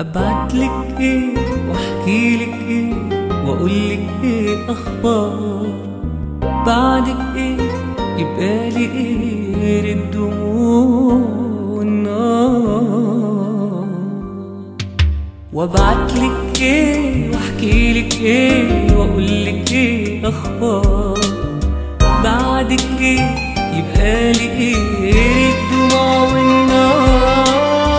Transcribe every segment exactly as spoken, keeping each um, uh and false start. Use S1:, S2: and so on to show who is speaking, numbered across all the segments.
S1: ابعتلك ايه واحكيلك ايه واقولك ايه اخبار بعدك ايه يبقالي ايه غير الدموع والنار. وابعتلك ايه واحكيلك ايه واقولك ايه اخبار بعدك ايه يبقالي ايه غير الدموع والنار.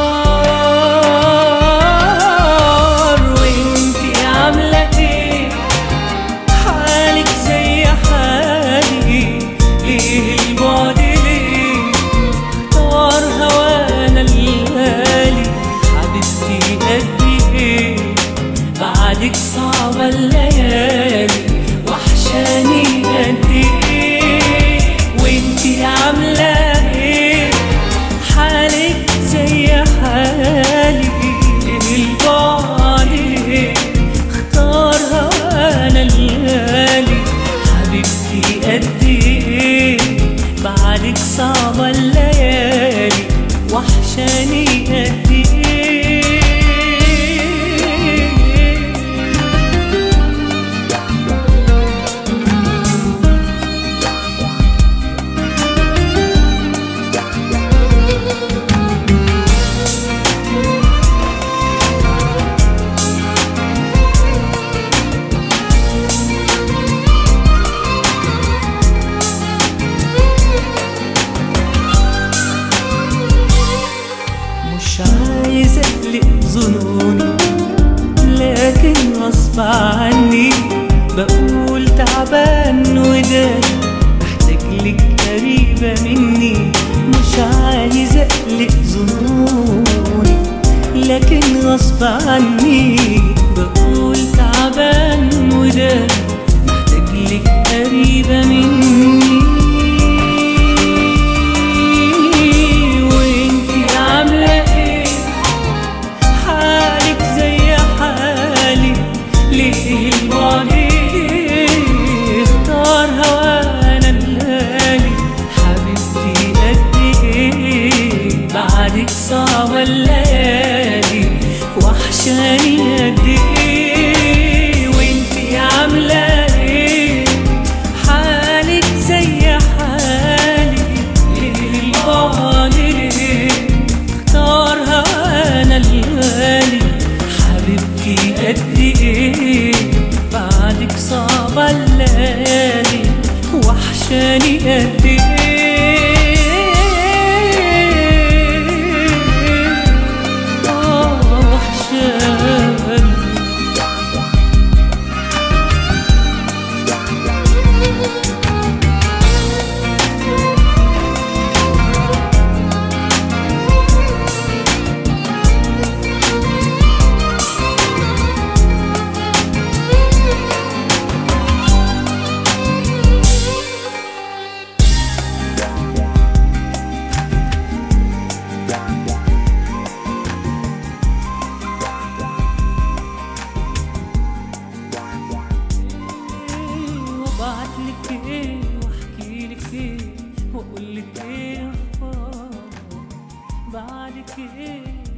S1: بعدك صعبة الليالي وحشاني قد ايه وانتي عاملة ايه حالك زي حالي البعد ليه اختار هوانا الليالي حبيبتي قد ايه بعدك صعبة الليالي وحشاني قد ايه. مش عايز اقلق ظنوني لكن غصب عني بقول تعبان وداني محتاجلك قريبة مني. مش عايز اقلق ظنوني لكن غصب عني بقول تعبان وداني محتاجلك قريبة مني. اختار هوانا الليالي حبيبتي قد ايه بعدك صعبة الليالي وحشاني قد ايه وانتي عاملة ايه حالك زي حالي البعد ليه اختار هوانا الليالي حبيبتي قد ايه بعدك صعبة الليالي وحشاني قد ايه اه وحشاني. وابعتلك ايه واحكيلك ايه واقولك ايه اخبار بعدك ايه